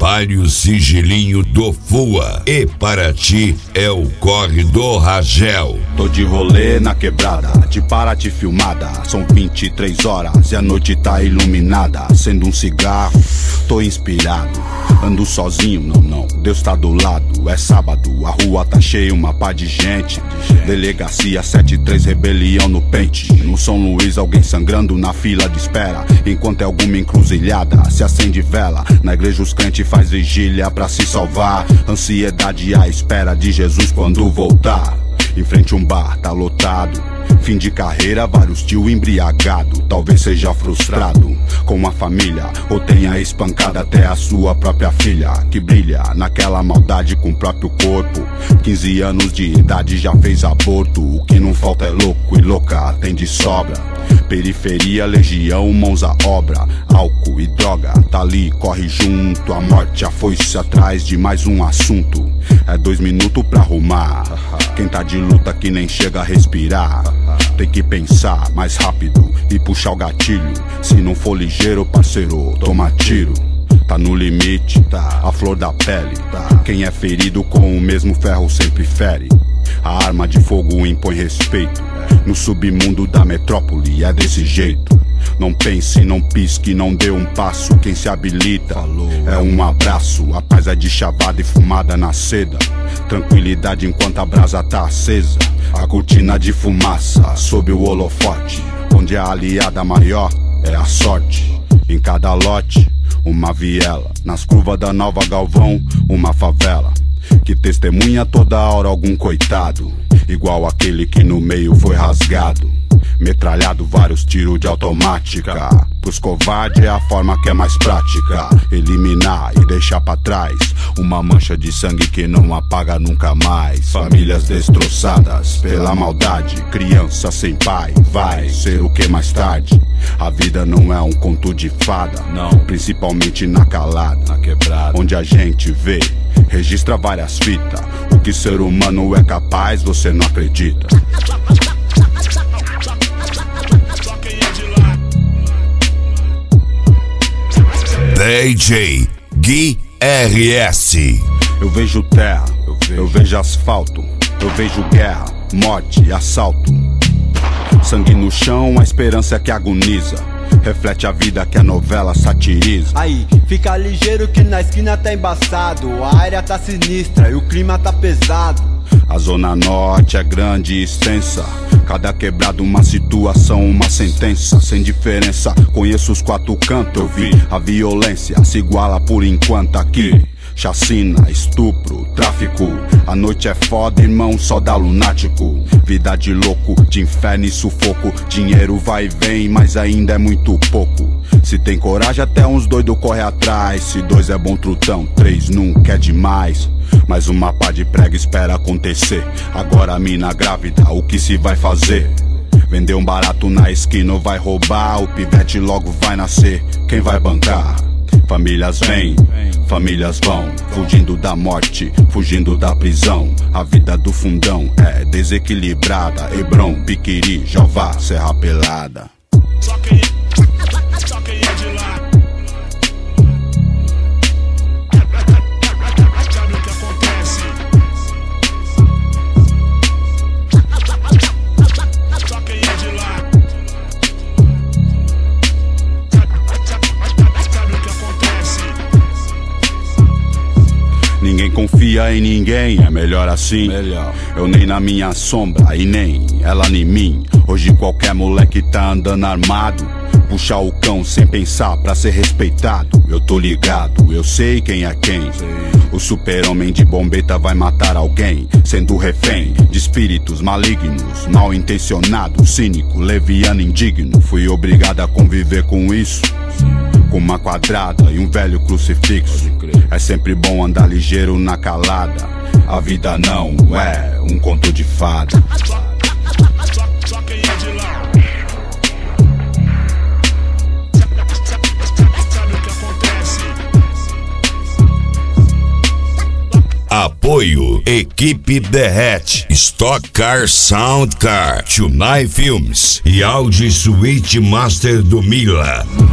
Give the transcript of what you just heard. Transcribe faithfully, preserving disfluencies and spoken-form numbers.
trabalho sigilinho do F U A. E para ti é o corre do Ragel. Tô de rolê na quebrada, de Paraty filmada. São vinte e três horas e a noite tá iluminada. Acendo um cigarro, tô inspirado. Ando sozinho, não, não, Deus tá do lado. É sábado, a rua tá cheia, uma pá de gente. Delegacia setenta e três, rebelião no pente. No São Luís, alguém sangrando na fila de espera. Enquanto é alguma encruzilhada, se acende vela. Na igreja os crentes faz vigília pra se salvar. Ansiedade à espera de Jesus quando voltar. Em frente um bar, tá lotado. Fim de carreira, vários tio embriagado. Talvez seja frustrado com a família, ou tenha espancado até a sua própria filha, que brilha naquela maldade com o próprio corpo. Quinze anos de idade já fez aborto. O que não falta é louco e louca, tem de sobra. Periferia, legião, mãos à obra. Álcool e droga, tá ali, corre junto. A morte, a foice atrás de mais um assunto. É dois minutos pra arrumar. Quem tá de luta que nem chega a respirar. Tem que pensar mais rápido e puxar o gatilho. Se não for ligeiro, parceiro, toma tiro. Tá no limite, tá, a flor da pele, tá. Quem é ferido com o mesmo ferro sempre fere. A arma de fogo impõe respeito. No submundo da metrópole é desse jeito. Não pense, não pisque, não dê um passo. Quem se habilita é um abraço. A paz é de chavada e fumada na seda. Tranquilidade enquanto a brasa tá acesa. A cortina de fumaça sob o holofote. Onde a aliada maior é a sorte. Em cada lote, uma viela. Nas curvas da Nova Galvão, uma favela. Que testemunha toda hora algum coitado. Igual aquele que no meio foi rasgado. Metralhado vários tiros de automática. Pros covardes é a forma que é mais prática. Eliminar e deixar pra trás uma mancha de sangue que não apaga nunca mais. Famílias destroçadas pela maldade. Criança sem pai vai ser o que mais tarde. A vida não é um conto de fada, não. Principalmente na calada, na quebrada, onde a gente vê, registra várias fitas. O que ser humano é capaz, você não acredita. D J Gui R S. Eu vejo terra, eu vejo, eu vejo asfalto. Eu vejo guerra, morte e assalto. Sangue no chão, a esperança é que agoniza. Reflete a vida que a novela satiriza. Aí, fica ligeiro que na esquina tá embaçado. A área tá sinistra e o clima tá pesado. A zona norte é grande e extensa. Cada quebrada uma situação, uma sentença. Sem diferença, conheço os quatro cantos. Eu vi a violência se iguala por enquanto aqui. Chacina, estupro, tráfico. A noite é foda, irmão, só dá lunático. Vida de louco, de inferno e sufoco. Dinheiro vai e vem, mas ainda é muito pouco. Se tem coragem, até uns doidos corre atrás. Se dois é bom trutão, três nunca é demais. Mais uma pá de prega espera acontecer. Agora a mina grávida, o que se vai fazer? Vender um barato na esquina ou vai roubar? O pivete logo vai nascer, quem vai bancar? Famílias vêm, famílias vão, fugindo da morte, fugindo da prisão. A vida do fundão é desequilibrada. Hebron, Piquiri, Jová, Serra Pelada. Só quem, só quem é de lá. Sabe o que acontece? Só quem é de lá. Sabe o que acontece? Ninguém confia em ninguém, é melhor assim. Melhor. Eu nem na minha sombra e nem ela em mim. Hoje qualquer moleque tá andando armado. Puxar o cão sem pensar pra ser respeitado. Eu tô ligado, eu sei quem é quem. O super-homem de bombeta vai matar alguém, sendo refém de espíritos malignos, mal intencionado, cínico, leviano, indigno. Fui obrigado a conviver com isso, com uma quadrada e um velho crucifixo. É sempre bom andar ligeiro na calada. A vida não é um conto de fada. Só quem é de lá. Sabe o que acontece? Apoio Equipe Derrete, Stock Car Sound Car, Tunai Filmes e Audi Suite Master do Mila.